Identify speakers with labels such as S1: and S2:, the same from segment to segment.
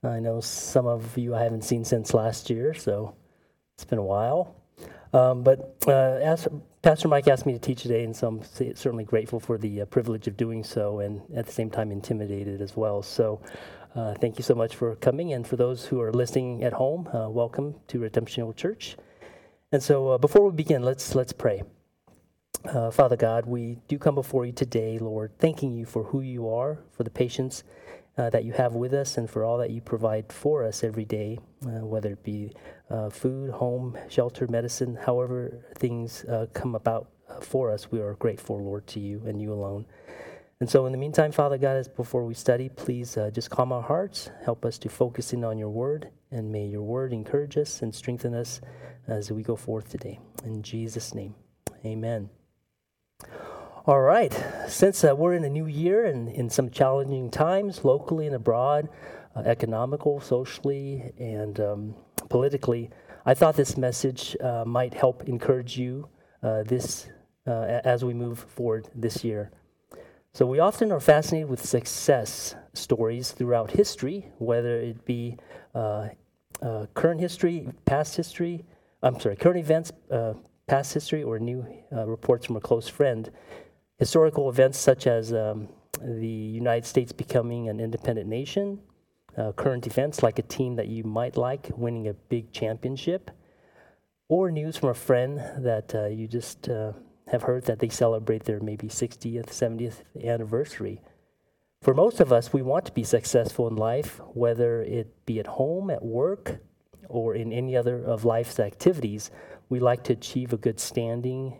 S1: I know some of you I haven't seen since last year, so it's been a while. But as Pastor Mike asked me to teach today, and so I'm certainly grateful for the privilege of doing so, and at the same time intimidated as well. So thank you so much for coming, and for those who are listening at home, welcome to Redemption Hill Church. And so before we begin, let's pray. Father God, we do come before you today, Lord, thanking you for who you are, for the patience that you have with us, and for all that you provide for us every day, whether it be food, home, shelter, medicine, however things come about for us, we are grateful, Lord, to you and you alone. And so in the meantime, Father God, as before we study, please just calm our hearts, help us to focus in on your word, and may your word encourage us and strengthen us as we go forth today. In Jesus' name, amen. All right, since we're in a new year and in some challenging times, locally and abroad, economical, socially, and politically, I thought this message might help encourage you as we move forward this year. So we often are fascinated with success stories throughout history, whether it be current history, current events, past history, or new reports from a close friend. Historical events such as the United States becoming an independent nation, current events like a team that you might like winning a big championship, or news from a friend that you just have heard that they celebrate their maybe 60th, 70th anniversary. For most of us, we want to be successful in life, whether it be at home, at work, or in any other of life's activities. We like to achieve a good standing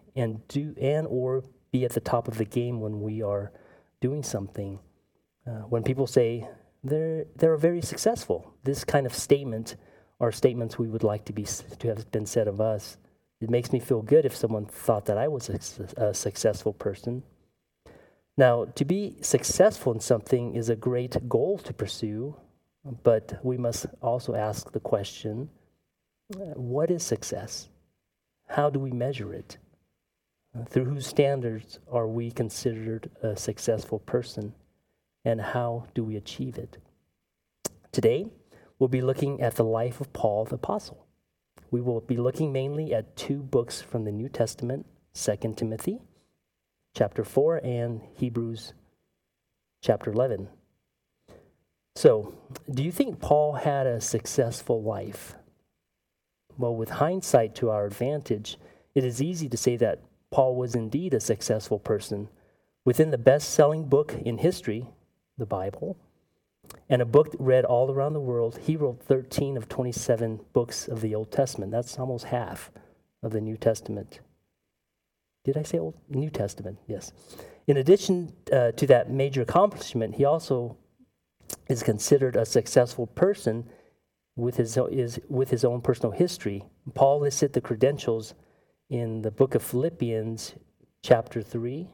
S1: or be at the top of the game when we are doing something. When people say they're very successful, this kind of statement are statements we would like to have been said of us. It makes me feel good if someone thought that I was a successful person. Now, to be successful in something is a great goal to pursue, but we must also ask the question, what is success? How do we measure it? Through whose standards are we considered a successful person, and how do we achieve it? Today, we'll be looking at the life of Paul the Apostle. We will be looking mainly at two books from the New Testament, 2 Timothy, chapter 4, and Hebrews, chapter 11. So, do you think Paul had a successful life? Well, with hindsight to our advantage, it is easy to say that Paul was indeed a successful person. Within the best-selling book in history, the Bible, and a book read all around the world, he wrote 13 of 27 books of the Old Testament. That's almost half of the New Testament. Did I say Old? New Testament, yes. In addition to that major accomplishment, he also is considered a successful person with his own personal history. Paul listed the credentials in the book of Philippians, chapter 3,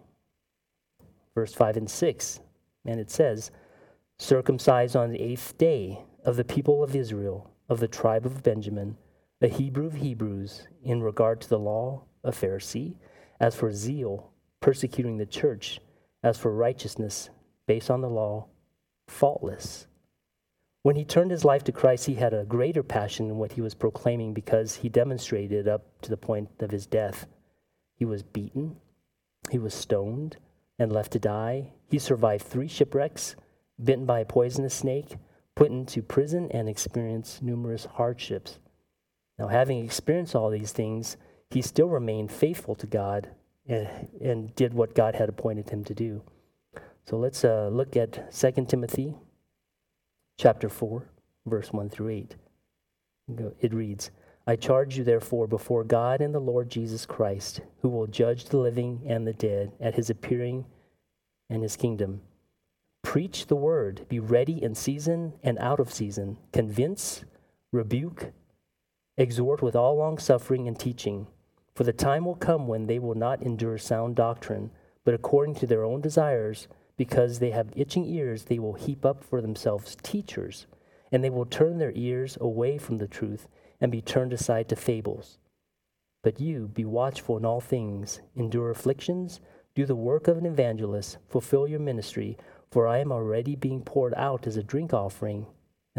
S1: verse 5 and 6. And it says, circumcised on the 8th day of the people of Israel, of the tribe of Benjamin, a Hebrew of Hebrews, in regard to the law, a Pharisee, as for zeal, persecuting the church, as for righteousness, based on the law, faultless. When he turned his life to Christ, he had a greater passion in what he was proclaiming because he demonstrated up to the point of his death. He was beaten, he was stoned, and left to die. He survived 3 shipwrecks, bitten by a poisonous snake, put into prison, and experienced numerous hardships. Now, having experienced all these things, he still remained faithful to God and did what God had appointed him to do. So let's look at 2 Timothy chapter 4, verse 1 through 8. It reads, I charge you therefore before God and the Lord Jesus Christ, who will judge the living and the dead at his appearing and his kingdom. Preach the word, be ready in season and out of season, convince, rebuke, exhort with all longsuffering and teaching. For the time will come when they will not endure sound doctrine, but according to their own desires, because they have itching ears, they will heap up for themselves teachers, and they will turn their ears away from the truth and be turned aside to fables. But you, be watchful in all things, endure afflictions, do the work of an evangelist, fulfill your ministry, for I am already being poured out as a drink offering,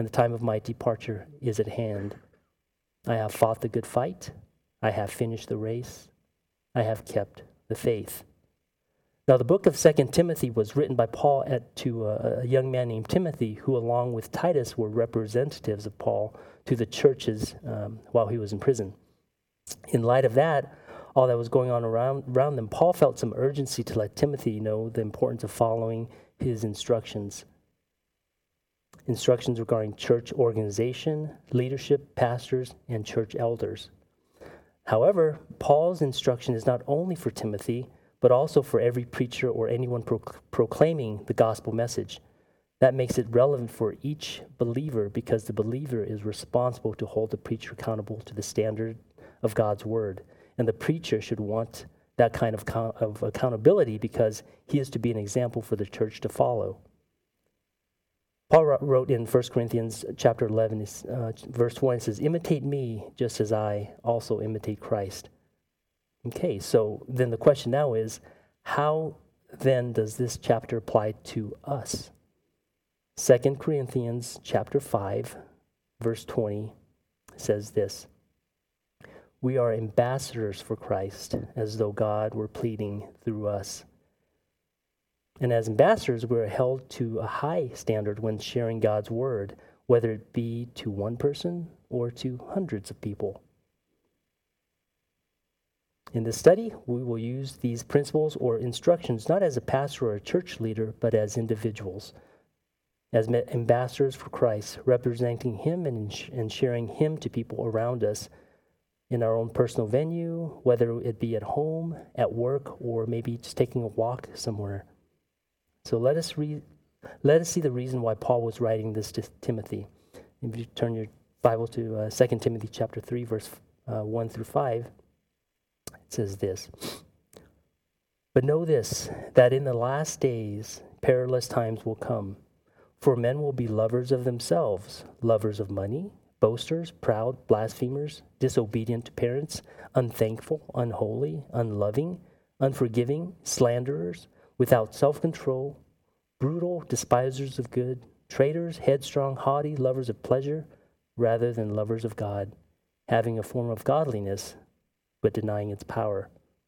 S1: and the time of my departure is at hand. I have fought the good fight. I have finished the race. I have kept the faith. Now, the book of 2 Timothy was written by Paul to a young man named Timothy, who along with Titus were representatives of Paul to the churches while he was in prison. In light of that, all that was going on around them, Paul felt some urgency to let Timothy know the importance of following his instructions. Instructions regarding church organization, leadership, pastors, and church elders. However, Paul's instruction is not only for Timothy, but also for every preacher or anyone proclaiming the gospel message. That makes it relevant for each believer because the believer is responsible to hold the preacher accountable to the standard of God's word. And the preacher should want that kind of accountability because he is to be an example for the church to follow. Paul wrote in 1 Corinthians chapter 11, verse 1, it says, "Imitate me just as I also imitate Christ." Okay, so then the question now is, how then does this chapter apply to us? 2 Corinthians chapter 5, verse 20 says this, "We are ambassadors for Christ, as though God were pleading through us." And as ambassadors, we're held to a high standard when sharing God's word, whether it be to one person or to hundreds of people. In this study, we will use these principles or instructions not as a pastor or a church leader, but as individuals, as ambassadors for Christ, representing Him and sharing Him to people around us in our own personal venue, whether it be at home, at work, or maybe just taking a walk somewhere. So let us see the reason why Paul was writing this to Timothy. If you turn your Bible to 2 Timothy chapter 3, verse 1 through 5, it says this, "But know this, that in the last days perilous times will come. For men will be lovers of themselves, lovers of money, boasters, proud, blasphemers, disobedient to parents, unthankful, unholy, unloving, unforgiving, slanderers, without self-control, brutal, despisers of good, traitors, headstrong, haughty, lovers of pleasure rather than lovers of God, having a form of godliness, but denying its power."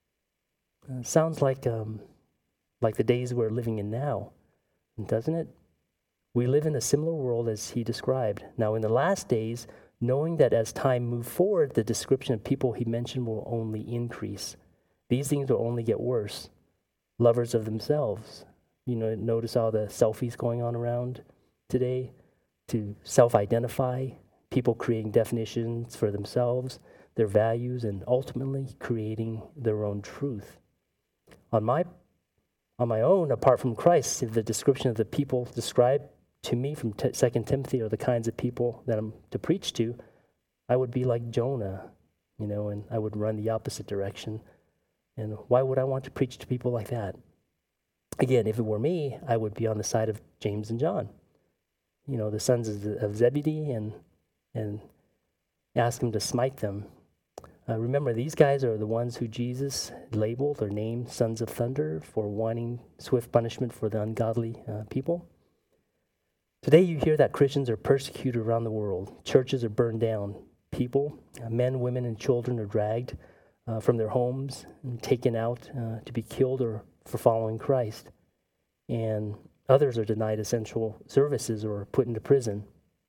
S1: Sounds like the days we're living in now, doesn't it? We live in a similar world as he described. Now, in the last days, knowing that as time moves forward, the description of people he mentioned will only increase. These things will only get worse. Lovers of themselves. Notice all the selfies going on around today to self-identify, people creating definitions for themselves, their values, and ultimately creating their own truth. On my own, apart from Christ, the description of the people described to me from 2 Timothy are the kinds of people that I'm to preach to, I would be like Jonah, and I would run the opposite direction. And why would I want to preach to people like that? Again, if it were me, I would be on the side of James and John, the sons of Zebedee, and ask him to smite them. Remember, these guys are the ones who Jesus labeled or named sons of thunder for wanting swift punishment for the ungodly people. Today you hear that Christians are persecuted around the world. Churches are burned down. People, men, women, and children are dragged from their homes and taken out to be killed or for following Christ. And others are denied essential services or put into prison.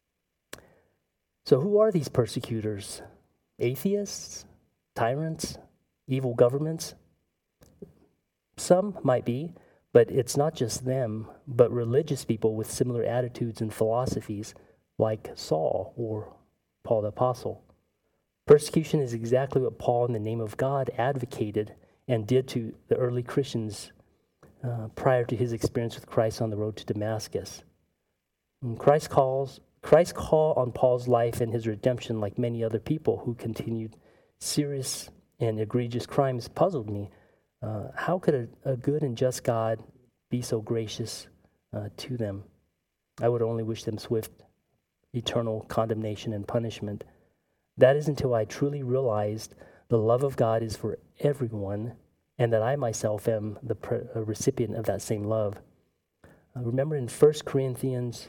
S1: So who are these persecutors? Atheists? Tyrants? Evil governments? Some might be, but it's not just them, but religious people with similar attitudes and philosophies like Saul or Paul the Apostle. Persecution is exactly what Paul, in the name of God, advocated and did to the early Christians prior to his experience with Christ on the road to Damascus. And Christ's call on Paul's life and his redemption, like many other people who continued serious and egregious crimes, puzzled me. How could a good and just God be so gracious to them? I would only wish them swift, eternal condemnation and punishment. That is until I truly realized the love of God is for everyone, and that I myself am the recipient of that same love. Remember in 1 Corinthians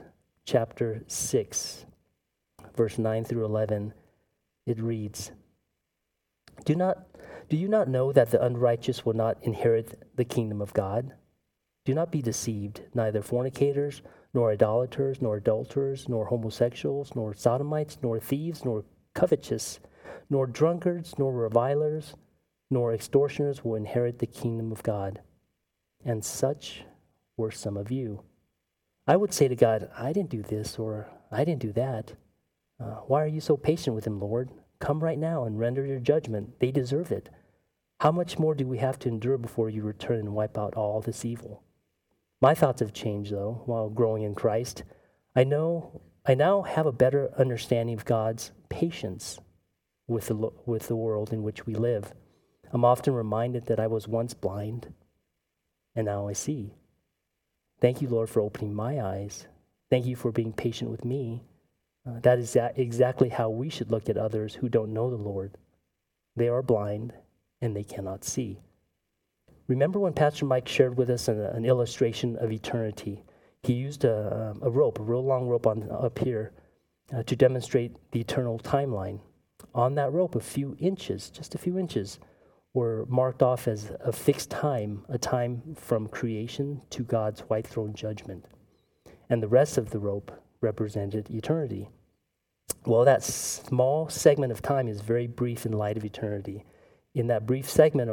S1: chapter 6, verse 9 through 11, it reads, Do you not know that the unrighteous will not inherit the kingdom of God? Do not be deceived, neither fornicators, nor idolaters, nor adulterers, nor homosexuals, nor sodomites, nor thieves, nor covetous, nor drunkards, nor revilers, nor extortioners will inherit the kingdom of God. And such were some of you. I would say to God, I didn't do this, or I didn't do that. Why are you so patient with them, Lord? Come right now and render your judgment. They deserve it. How much more do we have to endure before you return and wipe out all this evil? My thoughts have changed, though, while growing in Christ. I now have a better understanding of God's patience with the world in which we live. I'm often reminded that I was once blind, and now I see. Thank you, Lord, for opening my eyes. Thank you for being patient with me. That is exactly how we should look at others who don't know the Lord. They are blind, and they cannot see. Remember when Pastor Mike shared with us an illustration of eternity? He used a rope, a real long rope up here, to demonstrate the eternal timeline. On that rope, just a few inches, were marked off as a fixed time, a time from creation to God's white throne judgment. And the rest of the rope represented eternity. Well, that small segment of time is very brief in light of eternity. In that brief segment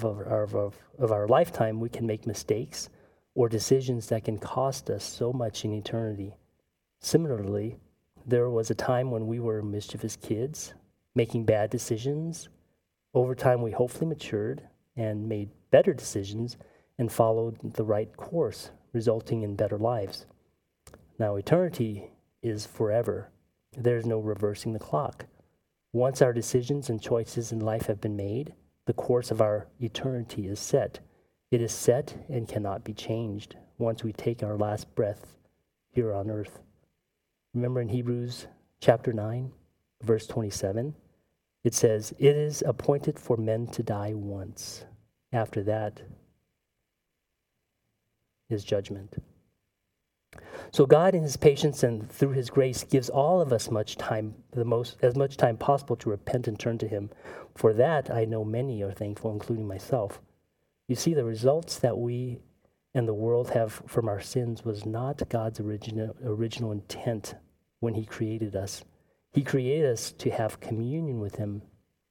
S1: of our lifetime, we can make mistakes or decisions that can cost us so much in eternity. Similarly, there was a time when we were mischievous kids, making bad decisions. Over time, we hopefully matured and made better decisions and followed the right course, resulting in better lives. Now, eternity is forever. There's no reversing the clock. Once our decisions and choices in life have been made, the course of our eternity is set. It is set and cannot be changed once we take our last breath here on earth. Remember in Hebrews chapter 9, verse 27, it says, "It is appointed for men to die once. After that is judgment." So God in his patience and through his grace gives all of us as much time possible to repent and turn to him. For that, I know many are thankful, including myself. You see, the results that we and the world have from our sins was not God's original intent when he created us. He created us to have communion with him,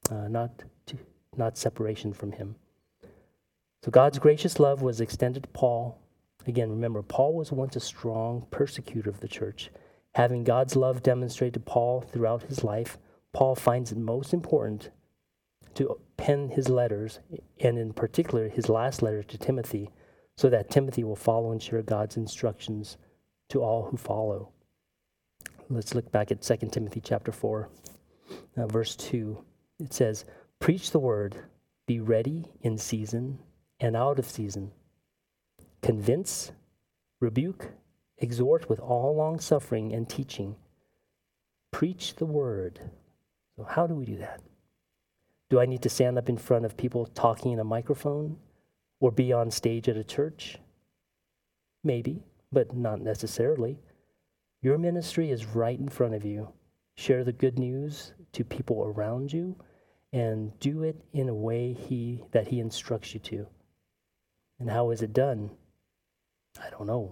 S1: not separation from him. So God's gracious love was extended to Paul. Again, remember, Paul was once a strong persecutor of the church. Having God's love demonstrated to Paul throughout his life, Paul finds it most important to pen his letters, and in particular his last letter to Timothy, so that Timothy will follow and share God's instructions to all who follow. Let's look back at 2 Timothy chapter 4, verse 2. It says, "Preach the word, be ready in season and out of season. Convince, rebuke, exhort with all long-suffering and teaching." Preach the word. So how do we do that? Do I need to stand up in front of people talking in a microphone or be on stage at a church? Maybe, but not necessarily. Your ministry is right in front of you. Share the good news to people around you and do it in a way that he instructs you to. And how is it done? I don't know.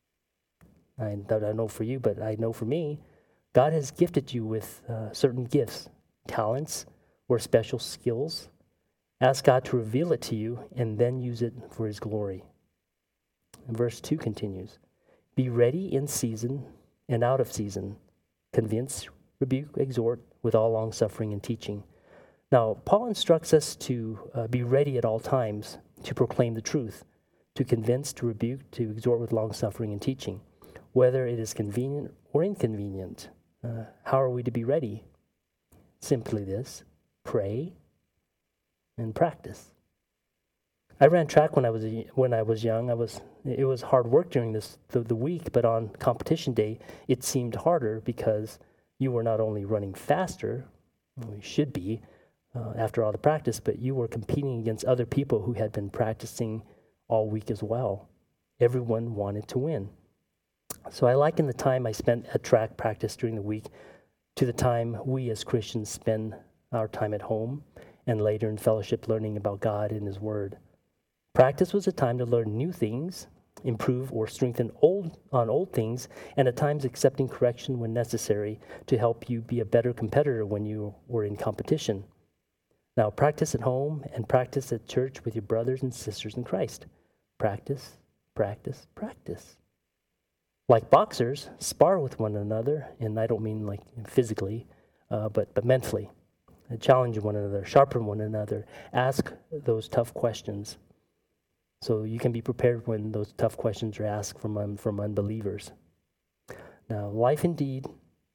S1: I don't know for you, but I know for me, God has gifted you with certain gifts, talents, or special skills. Ask God to reveal it to you and then use it for his glory. And verse 2 continues, "Be ready in season and out of season. Convince, rebuke, exhort with all long-suffering and teaching." Now, Paul instructs us to be ready at all times to proclaim the truth, to convince, to rebuke, to exhort with long-suffering and teaching, whether it is convenient or inconvenient. How are we to be ready? Simply this: pray and practice. I ran track when I was young. It was hard work during the week, but on competition day, it seemed harder because you were not only running faster, well, you should be, after all the practice, but you were competing against other people who had been practicing all week as well. Everyone wanted to win. So I liken the time I spent at track practice during the week to the time we as Christians spend our time at home and later in fellowship learning about God and His Word. Practice was a time to learn new things, improve or strengthen old things, and at times accepting correction when necessary to help you be a better competitor when you were in competition. Now, practice at home and practice at church with your brothers and sisters in Christ. Practice, practice, practice. Like boxers, spar with one another, and I don't mean like physically, but mentally. Challenge one another, sharpen one another, ask those tough questions so you can be prepared when those tough questions are asked from unbelievers. Now, life indeed.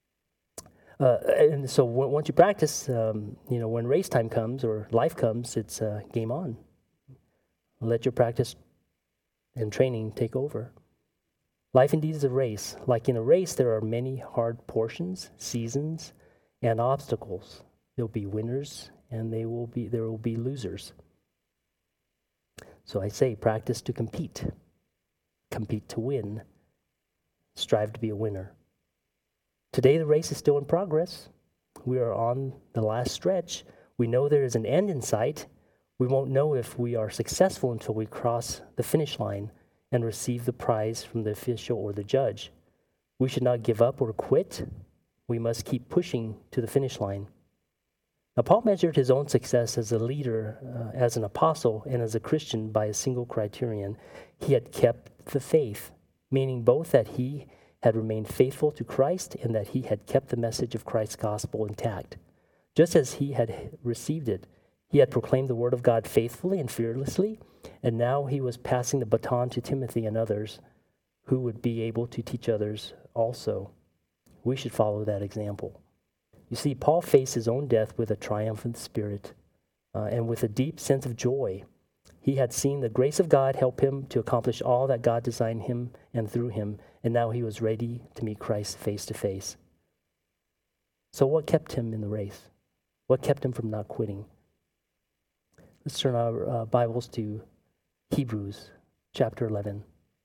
S1: And so once you practice, when race time comes or life comes, it's game on. Let your practice and training take over. Life indeed is a race. Like in a race, there are many hard portions, seasons, and obstacles. There'll be winners and there will be losers. So I say practice to compete to win, strive to be a winner. Today the race is still in progress. We are on the last stretch. We know there is an end in sight. We won't know if we are successful until we cross the finish line and receive the prize from the official or the judge. We should not give up or quit. We must keep pushing to the finish line. Now, Paul measured his own success as a leader, as an apostle, and as a Christian by a single criterion. He had kept the faith, meaning both that he had remained faithful to Christ and that he had kept the message of Christ's gospel intact. Just as he had received it, he had proclaimed the word of God faithfully and fearlessly, and now he was passing the baton to Timothy and others who would be able to teach others also. We should follow that example. You see, Paul faced his own death with a triumphant spirit and with a deep sense of joy. He had seen the grace of God help him to accomplish all that God designed him and through him, and now he was ready to meet Christ face to face. So what kept him in the race? What kept him from not quitting? Let's turn our Bibles to Hebrews chapter 11.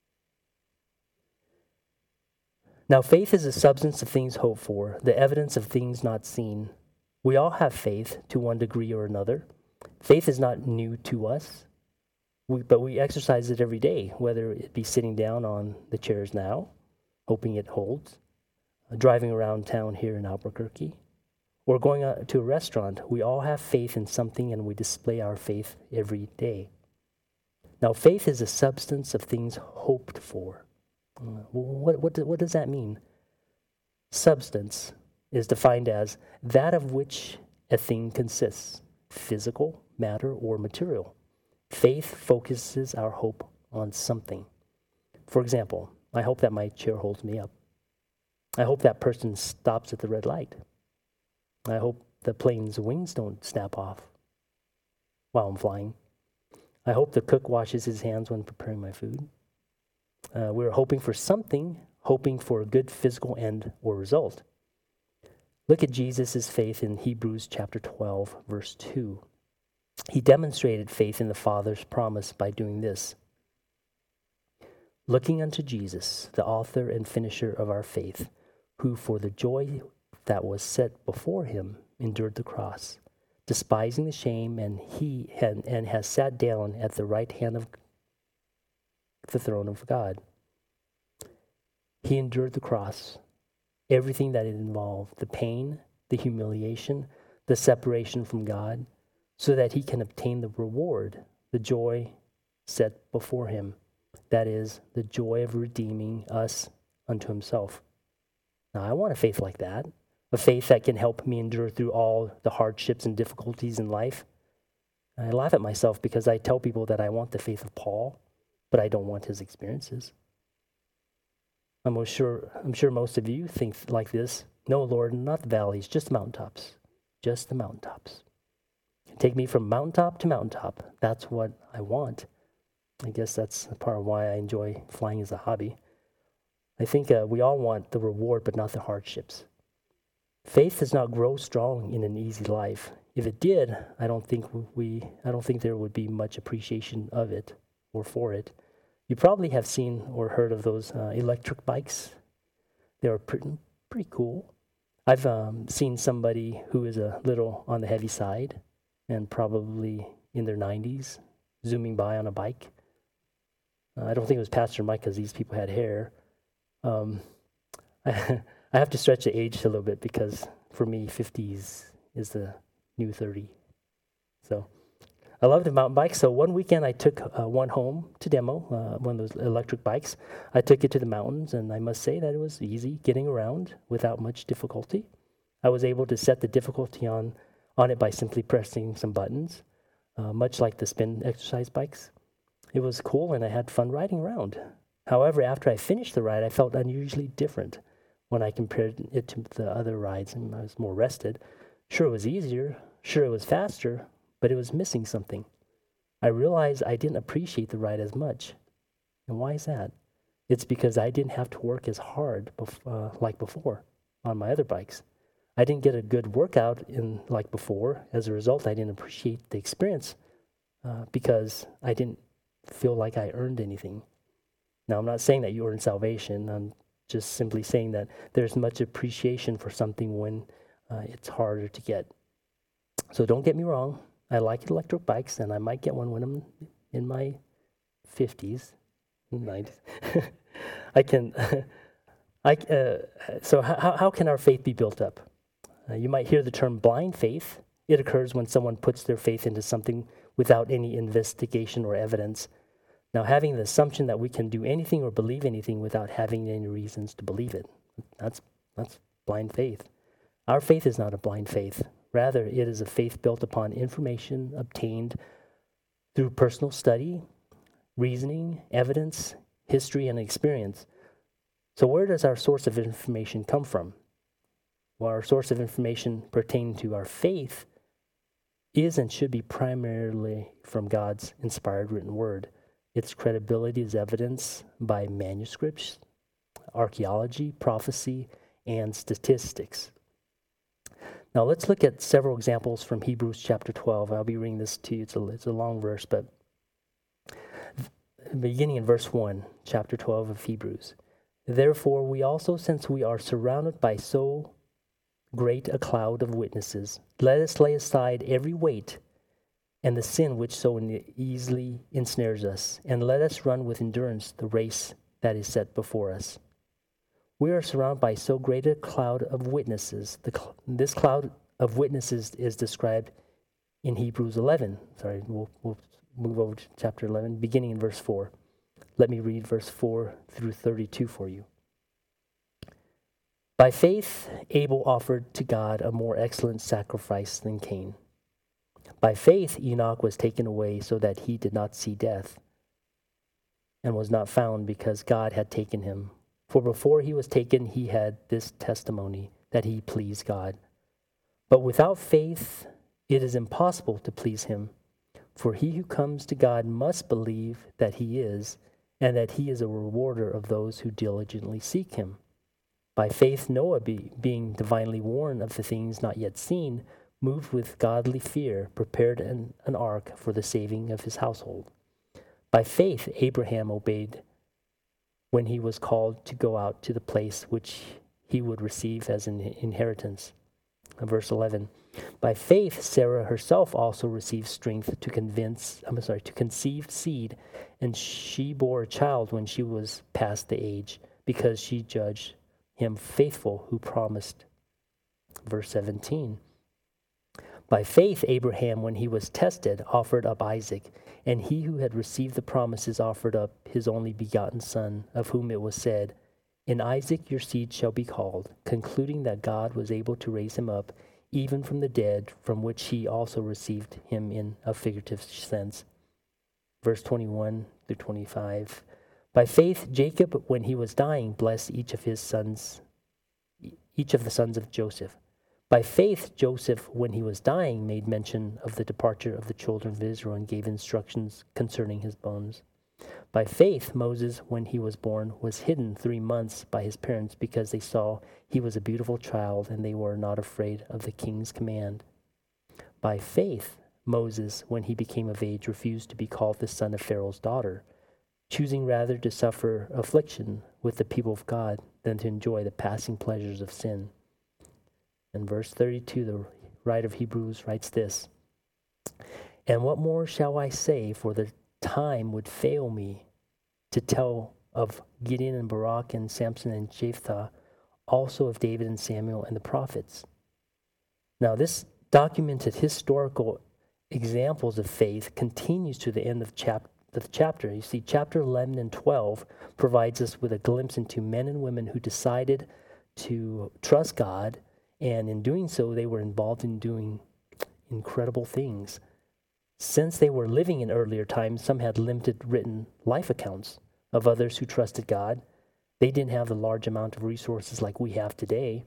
S1: Now faith is the substance of things hoped for, the evidence of things not seen. We all have faith to one degree or another. Faith is not new to us, but we exercise it every day, whether it be sitting down on the chairs now, hoping it holds, driving around town here in Albuquerque, or going to a restaurant. We all have faith in something, and we display our faith every day. Now faith is the substance of things hoped for. What does that mean? Substance is defined as that of which a thing consists, physical, matter, or material. Faith focuses our hope on something. For example, I hope that my chair holds me up. I hope that person stops at the red light. I hope the plane's wings don't snap off while I'm flying. I hope the cook washes his hands when preparing my food. We're hoping for something, hoping for a good physical end or result. Look at Jesus' faith in Hebrews chapter 12, verse 2. He demonstrated faith in the Father's promise by doing this. Looking unto Jesus, the author and finisher of our faith, who for the joy that was set before him endured the cross, despising the shame, and has sat down at the right hand of the throne of God. He endured the cross, everything that it involved, the pain, the humiliation, the separation from God, so that he can obtain the reward, the joy set before him. That is, the joy of redeeming us unto himself. Now, I want a faith like that, a faith that can help me endure through all the hardships and difficulties in life. I laugh at myself because I tell people that I want the faith of Paul, but I don't want his experiences. I'm sure most of you think like this. No, Lord, not the valleys, just the mountaintops. Just the mountaintops. Take me from mountaintop to mountaintop. That's what I want. I guess that's part of why I enjoy flying as a hobby. I think we all want the reward, but not the hardships. Faith does not grow strong in an easy life. If it did, I don't think there would be much appreciation of it or for it. You probably have seen or heard of those electric bikes. They're pretty cool. I've seen somebody who is a little on the heavy side and probably in their 90s zooming by on a bike. I don't think it was Pastor Mike because these people had hair. I have to stretch the age a little bit because for me, 50s is the new 30. So I love the mountain bike. So one weekend I took one home to demo, one of those electric bikes. I took it to the mountains, and I must say that it was easy getting around without much difficulty. I was able to set the difficulty on it by simply pressing some buttons, much like the spin exercise bikes. It was cool, and I had fun riding around. However, after I finished the ride, I felt unusually different when I compared it to the other rides, and I was more rested. Sure, it was easier. Sure, it was faster, but it was missing something. I realized I didn't appreciate the ride as much. And why is that? It's because I didn't have to work as hard like before on my other bikes. I didn't get a good workout like before. As a result, I didn't appreciate the experience because I didn't feel like I earned anything. Now, I'm not saying that you earn salvation. I'm just simply saying that there's much appreciation for something when it's harder to get. So don't get me wrong. I like electric bikes, and I might get one when I'm in my 50s, 90s. So how can our faith be built up? You might hear the term blind faith. It occurs when someone puts their faith into something without any investigation or evidence. Now, having the assumption that we can do anything or believe anything without having any reasons to believe it, that's blind faith. Our faith is not a blind faith. Rather, it is a faith built upon information obtained through personal study, reasoning, evidence, history, and experience. So where does our source of information come from? Well, our source of information pertaining to our faith is and should be primarily from God's inspired written word. Its credibility is evidenced by manuscripts, archaeology, prophecy, and statistics. Now let's look at several examples from Hebrews chapter 12. I'll be reading this to you. It's a long verse, but beginning in verse 1, chapter 12 of Hebrews. Therefore we also, since we are surrounded by so great a cloud of witnesses, let us lay aside every weight and the sin which so easily ensnares us, and let us run with endurance the race that is set before us. We are surrounded by so great a cloud of witnesses. This cloud of witnesses is described in Hebrews 11. Sorry, we'll move over to chapter 11, beginning in verse 4. Let me read verse 4 through 32 for you. By faith, Abel offered to God a more excellent sacrifice than Cain. By faith, Enoch was taken away so that he did not see death, and was not found because God had taken him. For before he was taken, he had this testimony that he pleased God. But without faith, it is impossible to please him. For he who comes to God must believe that he is, and that he is a rewarder of those who diligently seek him. By faith, Noah, being divinely warned of the things not yet seen, moved with godly fear, prepared an ark for the saving of his household. By faith, Abraham obeyed when he was called to go out to the place which he would receive as an inheritance. Verse 11. By faith, Sarah herself also received strength to conceive seed, and she bore a child when she was past the age, because she judged him faithful who promised. Verse 17. By faith, Abraham, when he was tested, offered up Isaac, and he who had received the promises offered up his only begotten son, of whom it was said, In Isaac your seed shall be called, concluding that God was able to raise him up, even from the dead, from which he also received him in a figurative sense. Verse 21 through 25. By faith, Jacob, when he was dying, blessed each of the sons of Joseph. By faith, Joseph, when he was dying, made mention of the departure of the children of Israel and gave instructions concerning his bones. By faith, Moses, when he was born, was hidden 3 months by his parents because they saw he was a beautiful child and they were not afraid of the king's command. By faith, Moses, when he became of age, refused to be called the son of Pharaoh's daughter, choosing rather to suffer affliction with the people of God than to enjoy the passing pleasures of sin. In verse 32, the writer of Hebrews writes this, "And what more shall I say, for the time would fail me to tell of Gideon and Barak and Samson and Jephthah, also of David and Samuel and the prophets." Now this documented historical examples of faith continues to the end of the chapter. You see, chapter 11 and 12 provides us with a glimpse into men and women who decided to trust God, and in doing so, they were involved in doing incredible things. Since they were living in earlier times, some had limited written life accounts of others who trusted God. They didn't have the large amount of resources like we have today.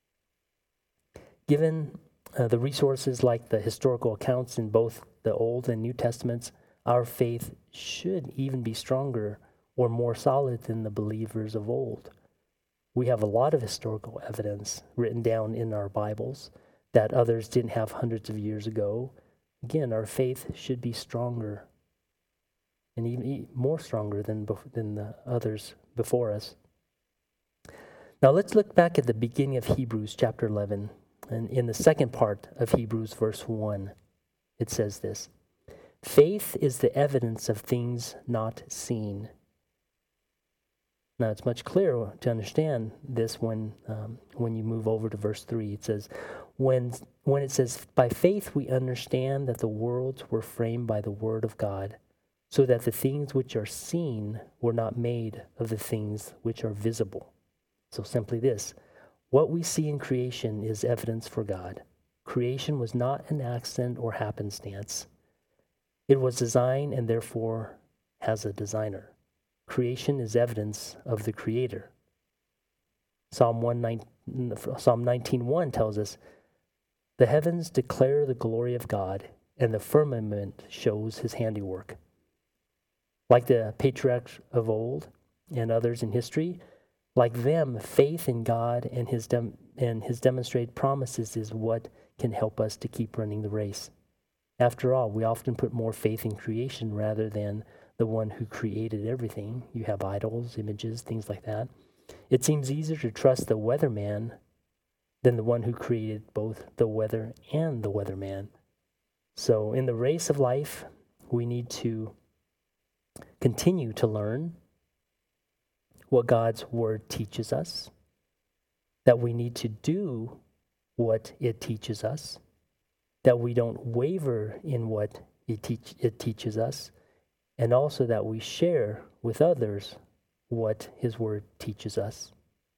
S1: Given the resources like the historical accounts in both the Old and New Testaments, our faith should even be stronger or more solid than the believers of old. We have a lot of historical evidence written down in our Bibles that others didn't have hundreds of years ago. Again, our faith should be stronger and even more stronger than the others before us. Now let's look back at the beginning of Hebrews chapter 11. And in the second part of Hebrews verse 1, it says this, "Faith is the evidence of things not seen." Now it's much clearer to understand this when you move over to verse 3. It says, when it says, "By faith we understand that the worlds were framed by the word of God, so that the things which are seen were not made of the things which are visible." So simply this, what we see in creation is evidence for God. Creation was not an accident or happenstance. It was designed and therefore has a designer. Creation is evidence of the Creator. Psalm 19:1 tells us, "The heavens declare the glory of God, and the firmament shows his handiwork." Like the patriarchs of old and others in history, like them, faith in God and his demonstrated promises is what can help us to keep running the race. After all, we often put more faith in creation rather than the one who created everything. You have idols, images, things like that. It seems easier to trust the weatherman than the one who created both the weather and the weatherman. So in the race of life, we need to continue to learn what God's word teaches us, that we need to do what it teaches us, that we don't waver in what it teaches us, and also that we share with others what his word teaches us.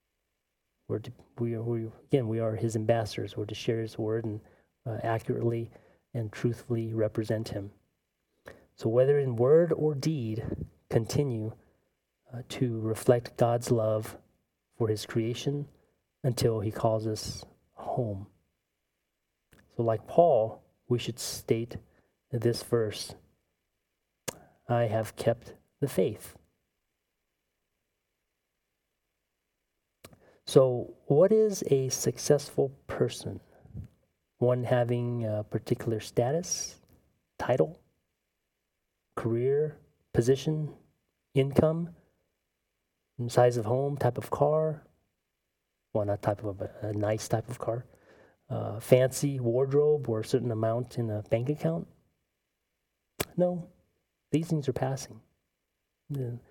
S1: We are his ambassadors. We're to share his word and accurately and truthfully represent him. So whether in word or deed, continue to reflect God's love for his creation until he calls us home. So like Paul, we should state this verse, "I have kept the faith." So what is a successful person? One having a particular status, title, career, position, income, size of home, type of car, well, not type of a nice type of car, fancy wardrobe or a certain amount in a bank account? No, these things are passing. They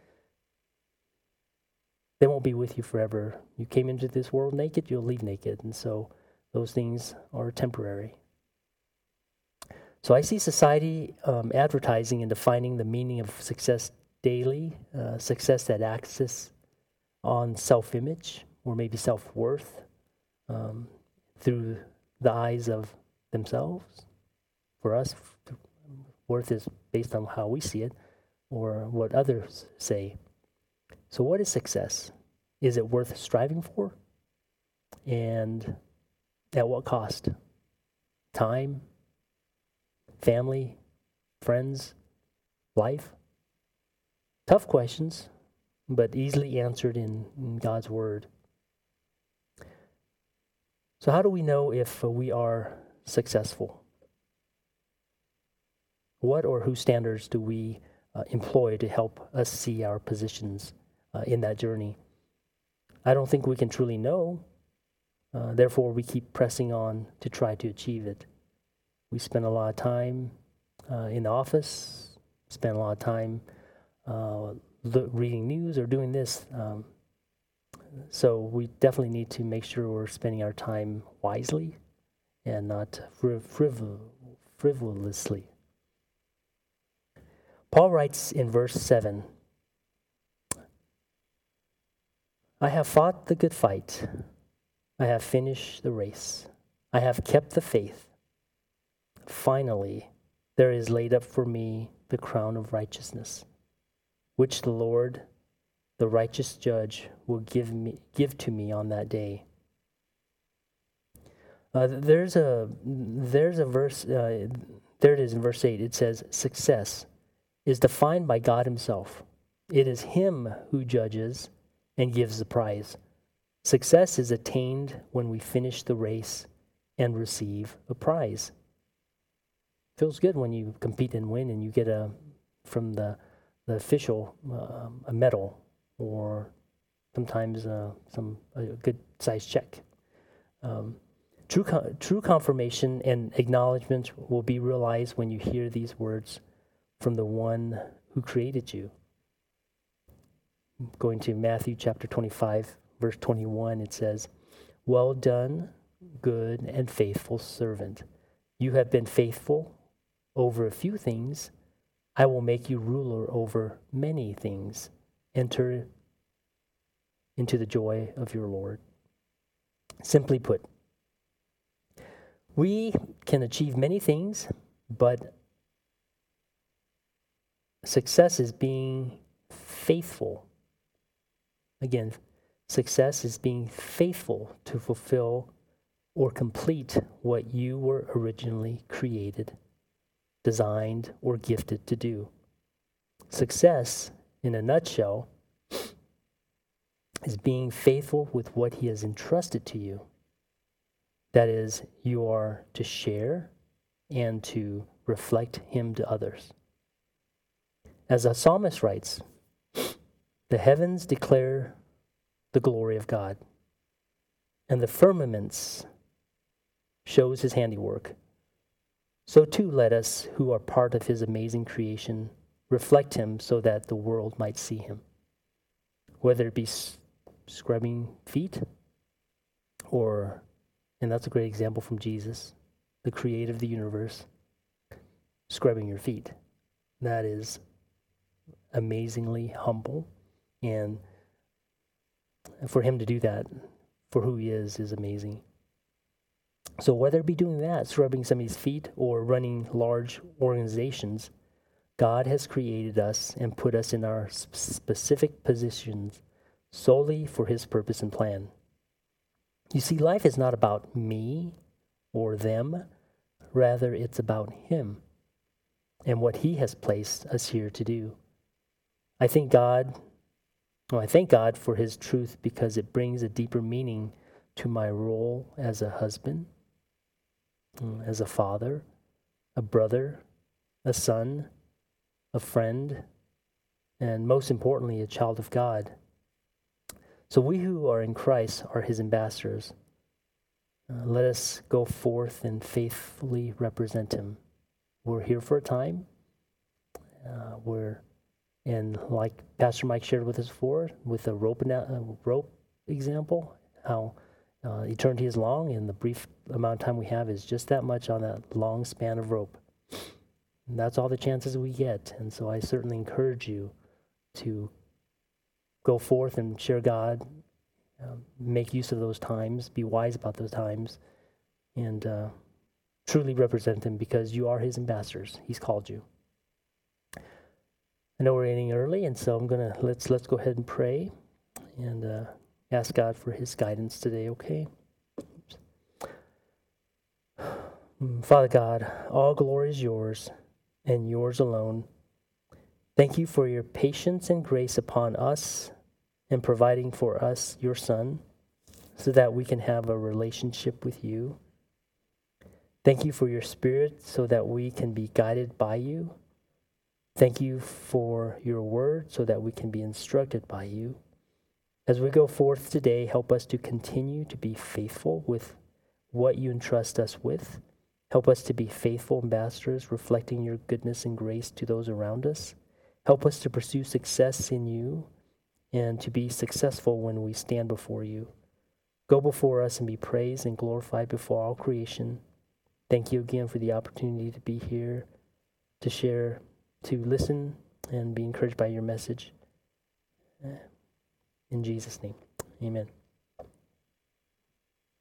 S1: won't be with you forever. You came into this world naked, you'll leave naked. And so those things are temporary. So I see society advertising and defining the meaning of success daily, success that acts on self-image or maybe self-worth through the eyes of themselves. For us, worth is based on how we see it or what others say. So what is success? Is it worth striving for? And at what cost? Time, family, friends, life? Tough questions, but easily answered in God's word. So how do we know if we are successful? What or whose standards do we employ to help us see our positions in that journey. I don't think we can truly know. Therefore, we keep pressing on to try to achieve it. We spend a lot of time in the office, spend a lot of time reading news or doing this. So we definitely need to make sure we're spending our time wisely and not frivolously. Paul writes in verse 7, I have fought the good fight. I have finished the race. I have kept the faith. Finally, there is laid up for me the crown of righteousness, which the Lord, the righteous judge, will give to me on that day. There's a verse, there it is in verse 8. It says, success is defined by God himself. It is him who judges and gives the prize. Success is attained when we finish the race and receive a prize. Feels good when you compete and win and you get from the official a medal or sometimes a good sized check. True confirmation and acknowledgement will be realized when you hear these words from the one who created you. Going to Matthew chapter 25, verse 21, it says, well done, good and faithful servant. You have been faithful over a few things. I will make you ruler over many things. Enter into the joy of your Lord. Simply put, we can achieve many things, but success is being faithful. Again, success is being faithful to fulfill or complete what you were originally created, designed, or gifted to do. Success, in a nutshell, is being faithful with what he has entrusted to you. That is, you are to share and to reflect him to others. As the psalmist writes, the heavens declare the glory of God, and the firmaments shows his handiwork. So too let us, who are part of his amazing creation, reflect him so that the world might see him. Whether it be scrubbing feet or, and that's a great example from Jesus, the creator of the universe, scrubbing your feet. That is amazingly humble, and for him to do that, for who he is amazing. So whether it be doing that, scrubbing somebody's feet, or running large organizations, God has created us and put us in our specific positions solely for his purpose and plan. You see, life is not about me or them. Rather, it's about him and what he has placed us here to do. I thank God for his truth because it brings a deeper meaning to my role as a husband, as a father, a brother, a son, a friend, and most importantly, a child of God. So we who are in Christ are his ambassadors. Let us go forth and faithfully represent him. We're here for a time. And like Pastor Mike shared with us before, with the rope example, how eternity is long and the brief amount of time we have is just that much on that long span of rope. And that's all the chances we get. And so I certainly encourage you to go forth and share God, make use of those times, be wise about those times, and truly represent him because you are his ambassadors. He's called you. I know we're ending early, and so I'm gonna let's go ahead and pray and ask God for his guidance today, okay? Father God, all glory is yours and yours alone. Thank you for your patience and grace upon us and providing for us your Son so that we can have a relationship with you. Thank you for your Spirit so that we can be guided by you. Thank you for your word so that we can be instructed by you. As we go forth today, help us to continue to be faithful with what you entrust us with. Help us to be faithful ambassadors, reflecting your goodness and grace to those around us. Help us to pursue success in you and to be successful when we stand before you. Go before us and be praised and glorified before all creation. Thank you again for the opportunity to be here, to share, to listen, and be encouraged by your message. In Jesus' name, amen.